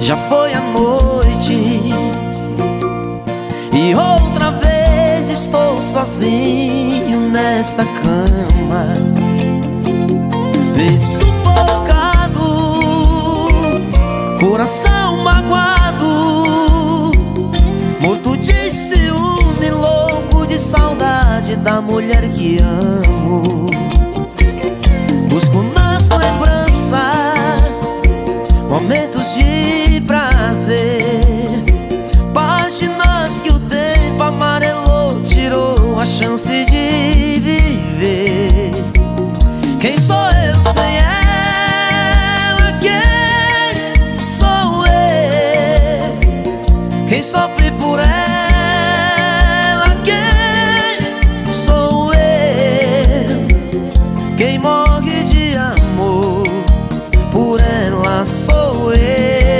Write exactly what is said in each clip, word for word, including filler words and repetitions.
Já foi a noite e outra vez estou sozinho nesta cama, bem sufocado, coração magoado, morto de ciúme, louco de saudade da mulher que amo. Busco nas lembranças momentos de prazer, páginas que o tempo amarelou, tirou a chance de viver. Quem sou eu sem ela? Quem sou eu? Quem sofre por ela? Quem sou eu? Quem morre de amor por ela sou eu.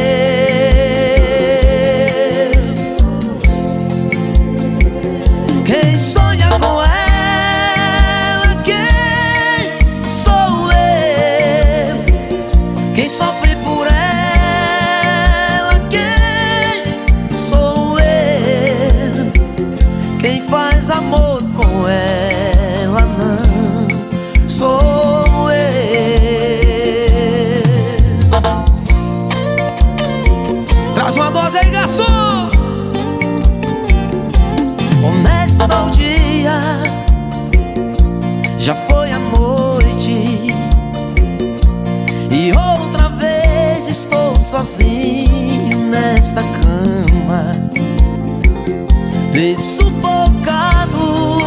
Quem sonha com ela? Quem sou eu? Quem sofre por ela? Quem sou eu? Quem faz amor com ela não sou eu. Traz uma dose aí, garçom! Começa o dia, já foi a noite e outra vez estou sozinho nesta cama, bem sufocado,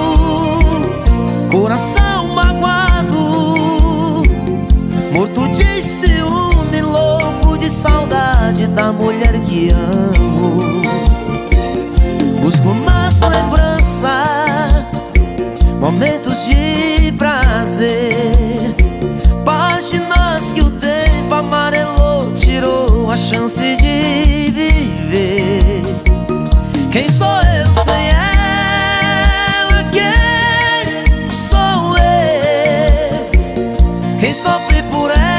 coração magoado, morto de ciúme, louco de saudade da mulher que amo. Busco nas lembranças momentos de prazer, páginas que o tempo amarelou, tirou a chance de viver. Quem sou eu sem ela? Quem sou eu? Quem sofre por ela?